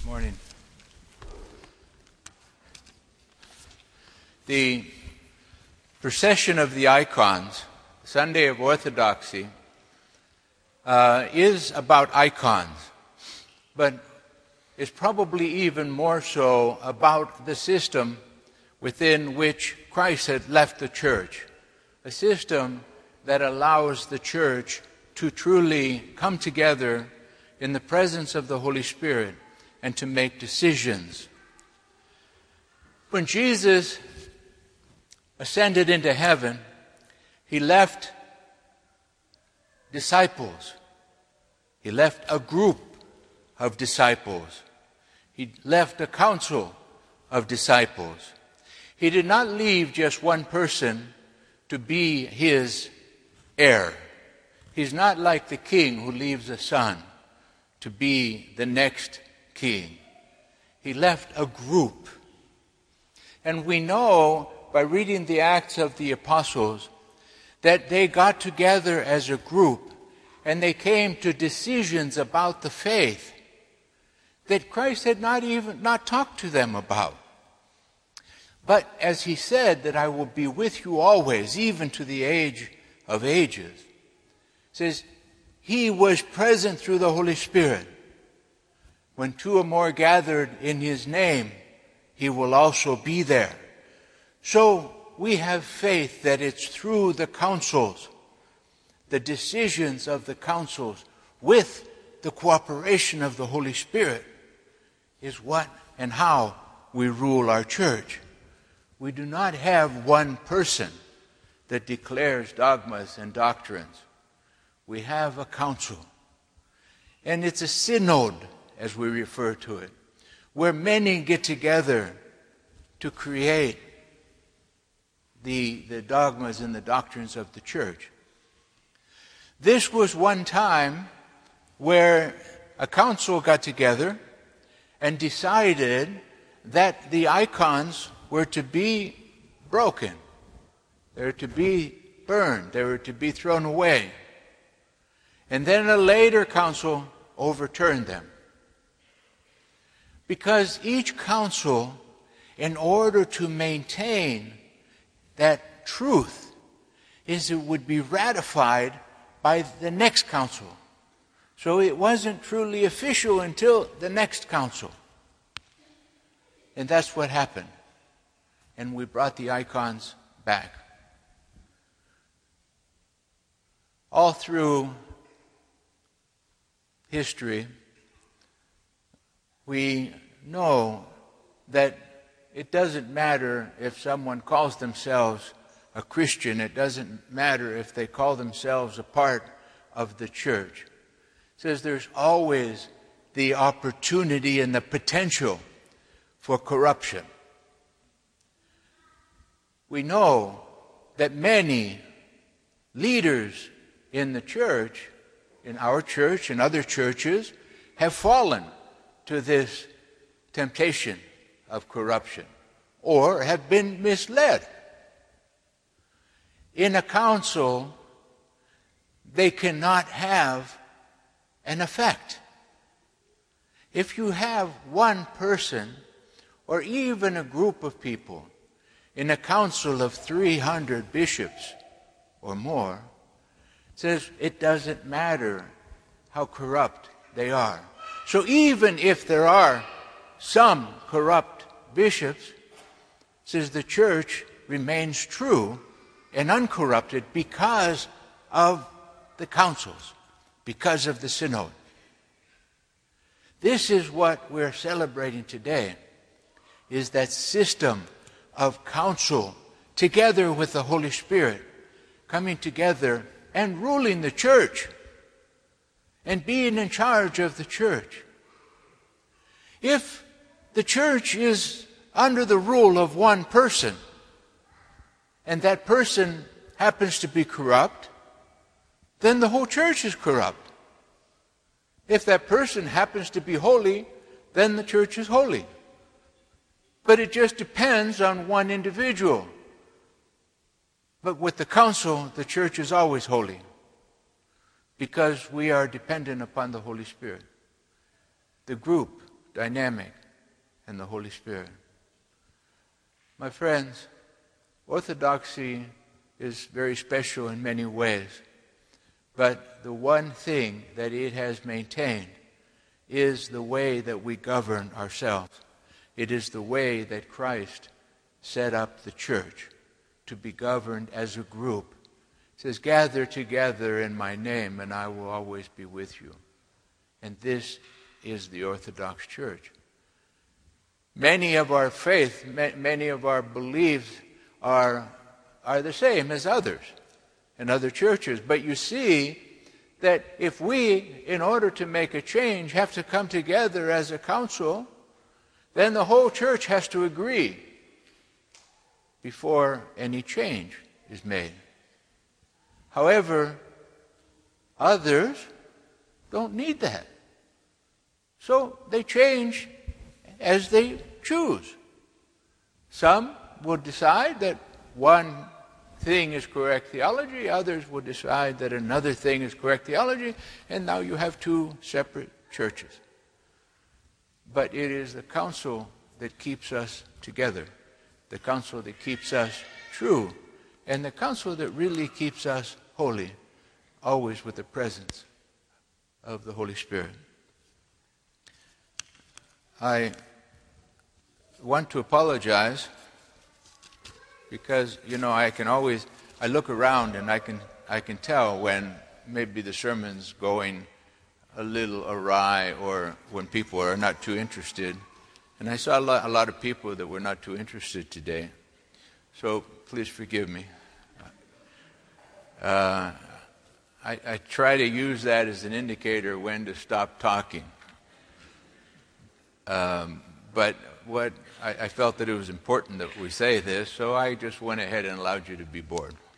Morning. The procession of the icons, Sunday of Orthodoxy, is about icons, but is probably even more so about the system within which Christ had left the church, a system that allows the church to truly come together in the presence of the Holy Spirit and to make decisions. When Jesus ascended into heaven, he left disciples. He left a group of disciples. He left a council of disciples. He did not leave just one person to be his heir. He's not like the king who leaves a son to be the next king. He left a group. And we know by reading the Acts of the Apostles that they got together as a group and they came to decisions about the faith that Christ had not talked to them about. But as he said that I will be with you always, even to the age of ages, says he was present through the Holy Spirit. When two or more gathered in his name, he will also be there. So we have faith that it's through the councils, the decisions of the councils, with the cooperation of the Holy Spirit, is what and how we rule our church. We do not have one person that declares dogmas and doctrines. We have a council. And it's a synod, as we refer to it, where many get together to create the dogmas and the doctrines of the church. This was one time where a council got together and decided that the icons were to be broken. They were to be burned. They were to be thrown away. And then a later council overturned them. Because each council, in order to maintain that truth, it would be ratified by the next council. So it wasn't truly official until the next council. And that's what happened. And we brought the icons back. All through history, we know that it doesn't matter if someone calls themselves a Christian. It doesn't matter if they call themselves a part of the church. It says there's always the opportunity and the potential for corruption. We know that many leaders in the church, in our church and other churches, have fallen to this temptation of corruption or have been misled. In a council, they cannot have an effect. If you have one person or even a group of people in a council of 300 bishops or more, it says it doesn't matter how corrupt they are. So even if there are some corrupt bishops, it says the church remains true and uncorrupted because of the councils, because of the synod. This is what we're celebrating today, is that system of council together with the Holy Spirit, coming together and ruling the church and being in charge of the church. If the church is under the rule of one person, and that person happens to be corrupt, then the whole church is corrupt. If that person happens to be holy, then the church is holy. But it just depends on one individual. But with the council, the church is always holy, because we are dependent upon the Holy Spirit. The group dynamic, and the Holy Spirit. My friends, Orthodoxy is very special in many ways, but the one thing that it has maintained is the way that we govern ourselves. It is the way that Christ set up the church to be governed as a group. It says, "Gather together in my name, and I will always be with you." And this is the Orthodox Church. Many of our faith, many of our beliefs are the same as others in other churches. But you see that if we, in order to make a change, have to come together as a council, then the whole church has to agree before any change is made. However, others don't need that. So they change as they choose. Some will decide that one thing is correct theology, others will decide that another thing is correct theology, and now you have two separate churches. But it is the council that keeps us together, the council that keeps us true, and the council that really keeps us holy, always with the presence of the Holy Spirit. I want to apologize because, I look around and I can tell when maybe the sermon's going a little awry or when people are not too interested. And I saw a lot of people that were not too interested today. So please forgive me. I try to use that as an indicator when to stop talking. But I felt that it was important that we say this, so I just went ahead and allowed you to be bored.